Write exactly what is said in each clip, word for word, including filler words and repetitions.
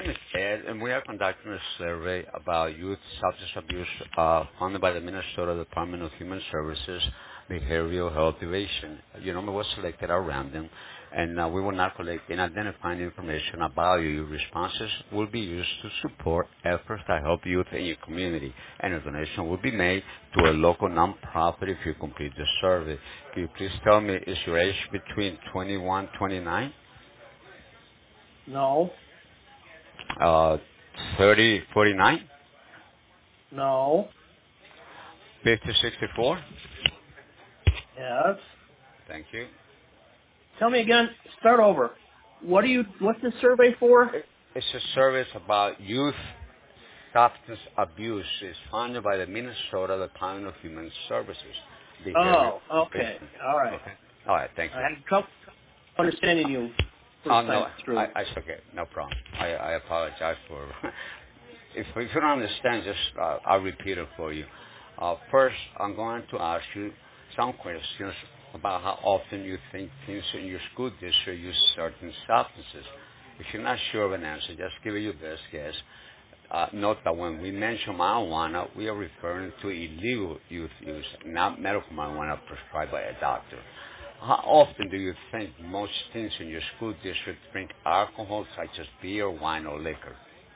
name is Ed, and we are conducting a survey about youth substance abuse uh, funded by the Minnesota Department of Human Services Behavioral Health Division. Your number was selected at random, and uh, we will not collect any identifying information about you. Your responses will be used to support efforts that help youth in your community, and a donation will be made to a local nonprofit if you complete the survey. Can you please tell me, is your age between twenty-one, twenty-nine? No. Uh, thirty, forty-nine, No. fifty, sixty-four. Yes. Thank you. Tell me again. Start over. What do you? What's this survey for? It- It's a service about youth substance abuse. It's funded by the Minnesota Department of Human Services. Behavior. Oh. Okay. All right. Okay. All right. Thank I you. had trouble understanding you Oh, first no. time I, through. I, it's okay. No problem. I, I apologize for If, if you don't understand, just uh, I'll repeat it for you. Uh, first, I'm going to ask you some questions about how often you think teens in your school district use certain substances. If you're not sure of an answer, just give it your best guess. Uh, note that when we mention marijuana, we are referring to illegal youth use, not medical marijuana prescribed by a doctor. How often do you think most teens in your school district drink alcohol, such as beer, wine, or liquor?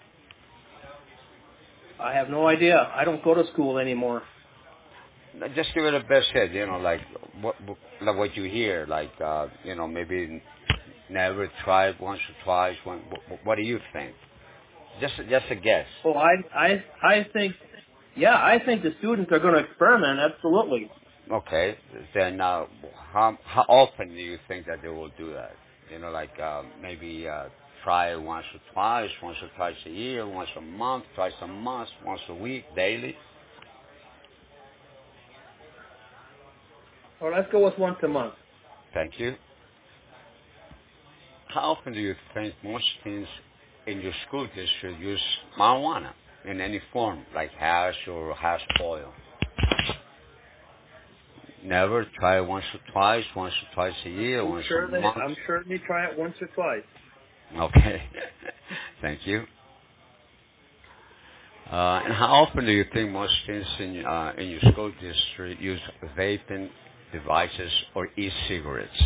I have no idea. I don't go to school anymore. Just give it a best hit, you know, like what, what- like what you hear, like uh, you know, maybe never tried once or twice. One, what, what do you think? Just just a guess. Oh, I, I, I think, yeah, I think the students are going to experiment. Absolutely. Okay, then uh, how how often do you think that they will do that? You know, like uh, maybe uh, try it once or twice, once or twice a year, once a month, twice a month, once a week, daily. Well, let's go with once a month. Thank you. How often do you think most teens in your school district use marijuana in any form, like hash or hash oil? Never. Try it once or twice, once or twice a year, I'm once a sure they, month. I'm sure they try it once or twice. Okay. Thank you. Uh, and how often do you think most teens in, uh, in your school district use vaping devices or e-cigarettes?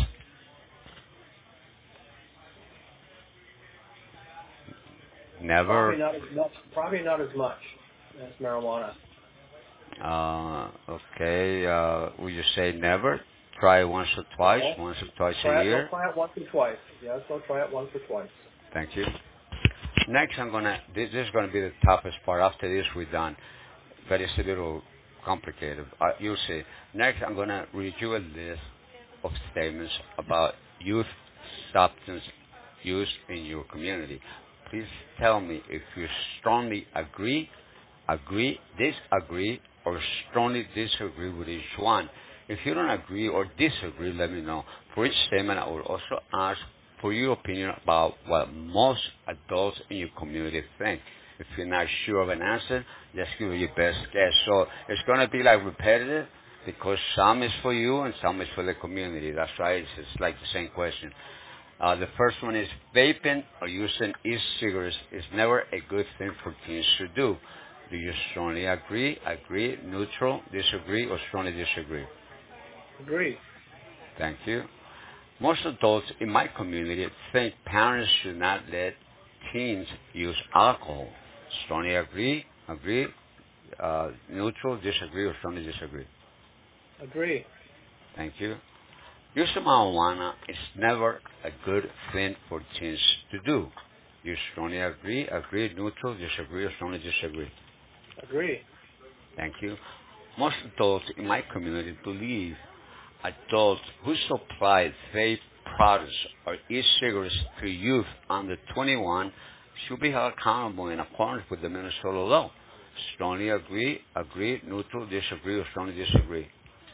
Probably Never. not as much. Probably not as much as marijuana. Uh, okay. Uh, would you say never? Try it once or twice, No. once or twice a Try it. They'll year. try it once or twice. Yes, they'll try it once or twice. Thank you. Next, I'm gonna. This, this is gonna be the toughest part. After this, we're done. But it's a little complicated. Uh, you'll see. Next, I'm gonna read you a list of statements about youth substance use in your community. Please tell me if you strongly agree, agree, disagree, or strongly disagree with each one. If you don't agree or disagree, let me know. For each statement, I will also ask for your opinion about what most adults in your community think. If you're not sure of an answer, just give it your best guess. So it's going to be like repetitive because some is for you and some is for the community. That's right. It's, it's like the same question. Uh, the first one is vaping or using e-cigarettes is never a good thing for teens to do. Do you strongly agree, agree, neutral, disagree, or strongly disagree? Agree. Thank you. Most adults in my community think parents should not let teens use alcohol. Strongly agree, agree, uh, neutral, disagree, or strongly disagree. Agree. Thank you. Using marijuana is never a good thing for teens to do. You strongly agree, agree, neutral, disagree, or strongly disagree. Agree. Thank you. Most adults in my community believe adults who supply vape products or e-cigarettes to youth under twenty-one should be held accountable in accordance with the Minnesota law. Strongly agree, agree, neutral, disagree, or strongly disagree.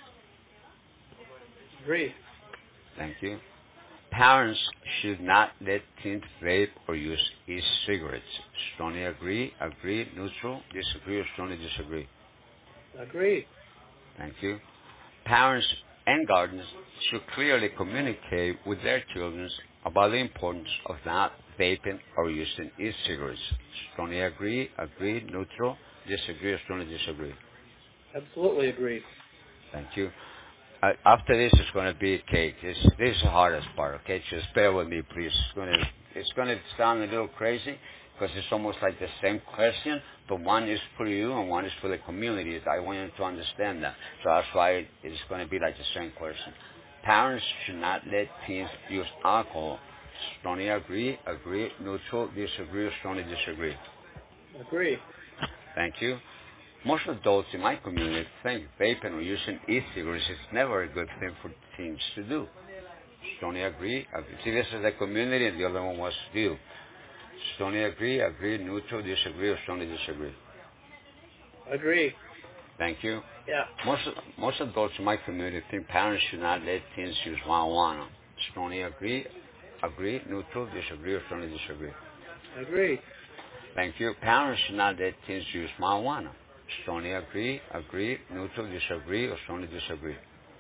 Agree. Thank you. Parents should not let teens vape or use e-cigarettes. Strongly agree, agree, neutral, disagree, or strongly disagree. Agree. Thank you. Parents and guardians should clearly communicate with their children about the importance of not vaping, or using e-cigarettes. Strongly agree, agree, neutral, disagree, or strongly disagree. Absolutely agree. Thank you. Uh, after this, it's going to be cake. This, this is the hardest part, okay? Just bear with me, please. It's going to, it's going to sound a little crazy because it's almost like the same question, but one is for you and one is for the community. I want you to understand that. So that's why it's going to be like the same question. Parents should not let teens use alcohol. Strongly agree, agree, neutral, disagree, or strongly disagree. Agree. Thank you. Most adults in my community think vaping or using e-cigarettes is never a good thing for teens to do. Strongly agree. agree. See, this is the community and the other one was you. Strongly agree, agree, neutral, disagree, or strongly disagree. Agree. Thank you. Yeah. Most most adults in my community think parents should not let teens use marijuana. Strongly agree, agree, neutral, disagree, or strongly disagree. Agree. Thank you. Parents should not let teens use marijuana. Strongly agree, agree, neutral, disagree, or strongly disagree.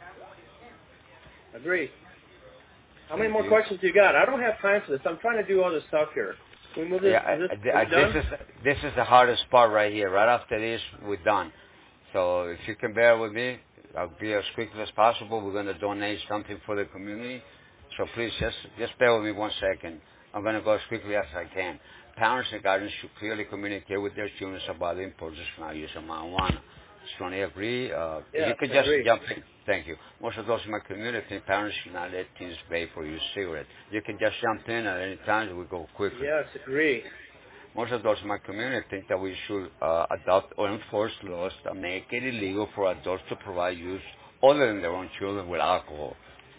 Agree. How many Thank more you. questions you got? I don't have time for this. I'm trying to do all this stuff here. Can we move this? Yeah, Is this, I, are I, we done? this is this is the hardest part right here. Right after this, we're done. So if you can bear with me, I'll be as quickly as possible. We're going to donate something for the community. So please just just bear with me one second. I'm going to go as quickly as I can. Parents and guardians should clearly communicate with their students about the importance of not using marijuana. Strongly agree. Uh, you Yes, can just agree. jump in. Thank you. Most of those in my community think parents should not let teens vape or use cigarettes. You can just jump in at any time. We go quickly. Yes, agree. Most of those in my community think that we should uh, adopt or enforce laws that make it illegal for adults to provide use other than their own children with alcohol.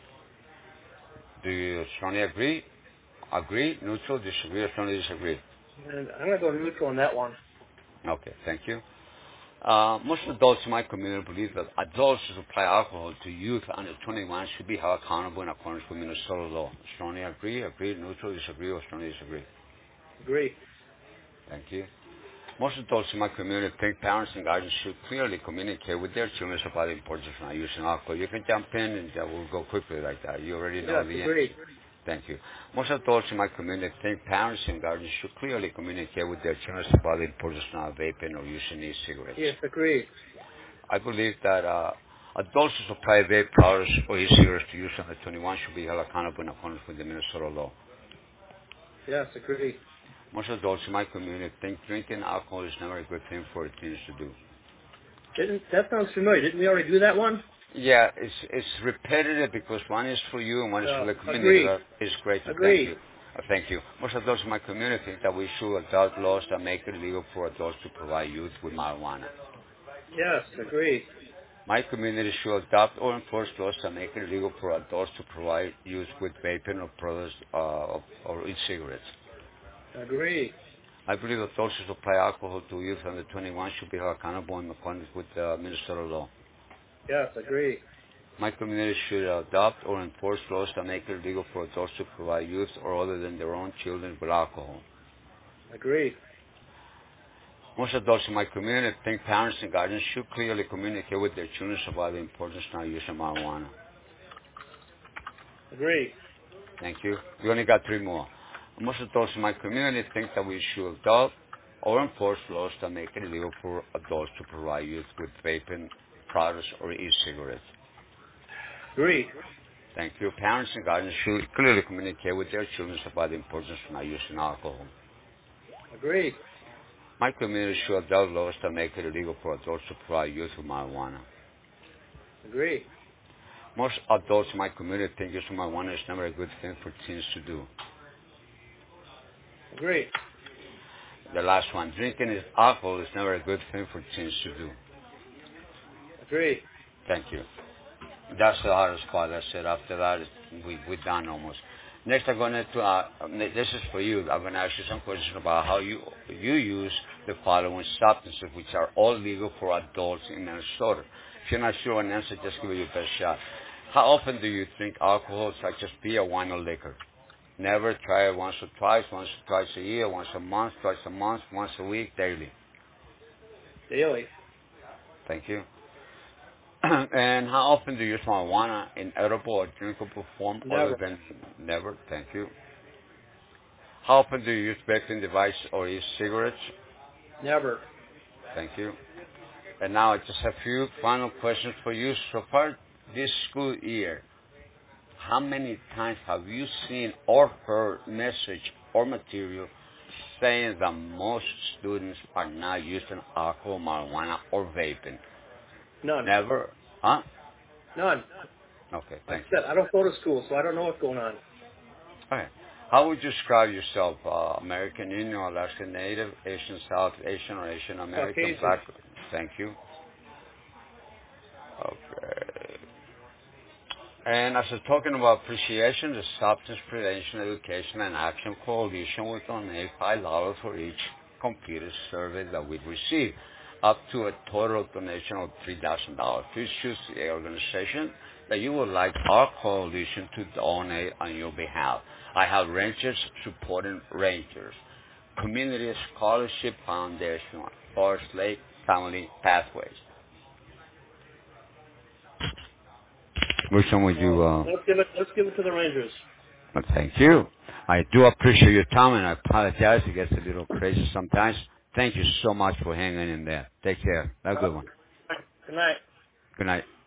Do you strongly agree? Agree? Neutral? Disagree? Or strongly disagree? And I'm going to go neutral on that one. Okay, thank you. Uh, most adults in my community believe that adults who supply alcohol to youth under twenty-one should be held accountable in accordance with Minnesota law. Strongly agree? Agree? Neutral? Disagree? Or strongly disagree? Agree. Thank you. Most adults in my community think parents and guardians should clearly communicate with their children about the importance of not using alcohol. You can jump in and uh, we'll go quickly like that. You already know Yes, the agree. answer. Thank you. Most adults in my community think parents and guardians should clearly communicate with their children about the importance of not vaping or using e-cigarettes. Yes, agree. I believe that uh, adults who supply vape products or e-cigarettes to youth under twenty-one should be held accountable in accordance with the Minnesota law. Yes, agree. Most adults in my community think drinking alcohol is never a good thing for teens to do. Didn't that sounds familiar? Didn't we already do that one? Yeah, it's it's repetitive because one is for you and one is Uh, for the community. agree. That is great. To thank Agree. you. Uh, thank you. Most adults in my community think that we should adopt laws that make it legal for adults to provide youth with marijuana. Yes, agree. My community should adopt or enforce laws that make it legal for adults to provide youth with vaping or products uh, or e-cigarettes. Agree. I believe adults who supply alcohol to youth under twenty-one should be held accountable in accordance with uh, Minnesota law. Yes, agree. My community should adopt or enforce laws that make it legal for adults to provide youth or other than their own children with alcohol. Agree. Most adults in my community think parents and guardians should clearly communicate with their children about the importance of not using marijuana. Agree. Thank you. We only got three more. Most adults in my community think that we should adopt or enforce laws that make it illegal for adults to provide youth with vaping products or e-cigarettes. Agree. Thank you. Parents and guardians should clearly communicate with their children about the importance of not using alcohol. Agree. My community should adopt laws that make it illegal for adults to provide youth with marijuana. Agree. Most adults in my community think using marijuana is never a good thing for teens to do. Agree. The last one, drinking is alcohol is never a good thing for teens to do. Agree. Thank you. That's the hardest part. That's it. After that, we, we're done almost. Next, I'm going to, uh, this is for you. I'm going to ask you some questions about how you you use the following substances, which are all legal for adults in Minnesota. If you're not sure an answer, just give it your best shot. How often do you drink alcohol, such as beer, wine, or liquor? Never. Try it once or twice, once or twice a year, once a month, twice a month, once a week, daily. Daily. Thank you. And how often do you use marijuana in edible or drinkable form other Never. than never? Thank you. How often do you use vaping device or e-cigarettes? Never. Thank you. And now just a few final questions for you. So far this school year, how many times have you seen or heard message or material saying that most students are not using alcohol, marijuana, or vaping? None. Never? Huh? None. Okay, Like thank I you. said, I don't go to school, so I don't know what's going on. Okay. How would you describe yourself? Uh, American Indian, Alaskan Native, Asian South Asian, or Asian American, Caucasian. Black? Thank you. Okay. And as we're talking about appreciation, the Substance Prevention Education and Action Coalition will donate five dollars for each computer survey that we receive, up to a total donation of three thousand dollars. Please choose the organization that you would like our coalition to donate on your behalf. I have Rangers Supporting Rangers, Community Scholarship Foundation, Forest Lake Family Pathways. Which one would you... Well, Uh, let's give it. Let's give it to the Rangers. Well, thank you. I do appreciate your time, and I apologize. It gets a little crazy sometimes. Thank you so much for hanging in there. Take care. Have a good one. Good night. Good night.